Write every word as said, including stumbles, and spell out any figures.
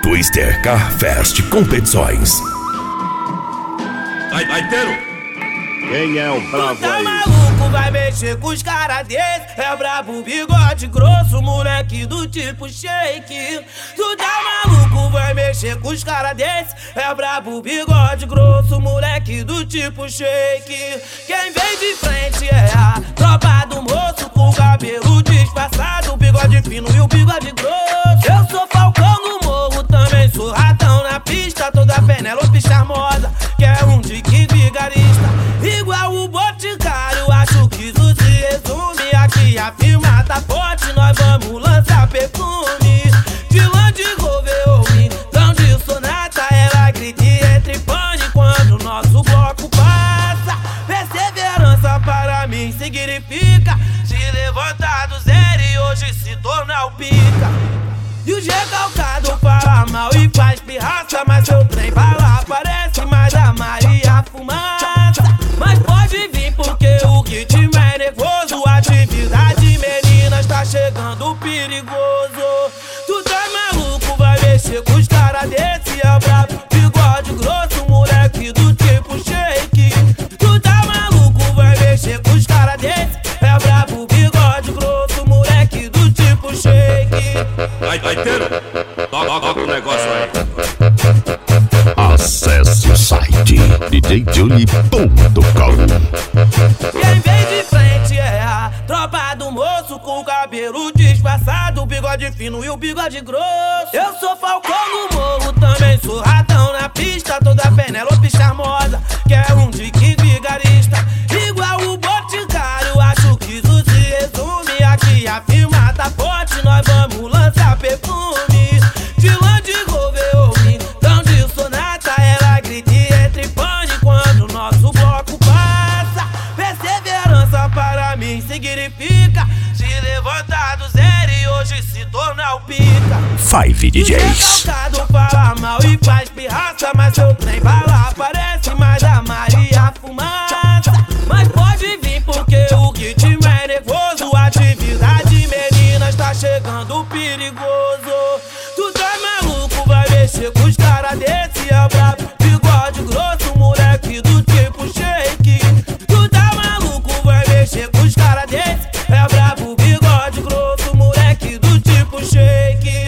Twister Car Fest Competições. Vai, vai, Tero! Quem é o bravo tá aí? maluco, vai mexer com os caras desse. É brabo, bigode grosso, moleque do tipo shake. Tu tá maluco, vai mexer com os caras desse. É brabo, bigode grosso, moleque do tipo shake. Quem vem de frente é a tropa do moço, com o cabelo disfarçado, o bigode fino e o bigode grosso. Eu sou Falcão no morro, também sou ratão na pista. Toda Penélope charmosa, que é um dique vigarista. Igual o Boticário, acho que isso se resume. Aqui a firma tá forte, nós vamos lançar perfume. De Land Rover ou então de Sonata, ela grita e entra em pane quando o nosso bloco passa. Perseverança para mim significa se levantar do zero e hoje se tornar o pica. E o recalcado fala mal e faz pirraça, mas seu trem vai lá, parece mais a Maria Fumaça. Mas pode vir porque o ritmo é nervoso. Atividade meninas tá chegando perigoso. Tu tá maluco, vai mexer com os caras desse. É brabo, bigode grosso, moleque do tipo shake. Tu tá maluco, vai mexer com os caras desse. É brabo, bigode grosso, moleque do tipo shake. Vai, vai, Tero! Toca o negócio aí. Acesse o site d j juni ponto com. Quem vem de frente é a tropa do moço, com o cabelo disfarçado, o bigode fino e o bigode grosso. Eu sou Falcão no morro, também sou ratão na pista. Toda Penélope charmosa, que é um dique vigarista. Igual o Boticário, acho que isso se resume. Aqui a firma tá forte, nós vamos lançar perfume. De Land Rover ou então de Sonata, ela grita e entra em pane quando o nosso bloco passa. Perseverança para mim significa se levantar do zero e hoje se tornar o pica. Five D Js. O recalcado fala mal e faz pirraça, mas seu trem vai lá, parece mais a Maria Fumaça. Mas pode vir porque o ritmo é nervoso. Atividade meninas tá chegando perigoso. Tu tá maluco, vai mexer com os caras desse.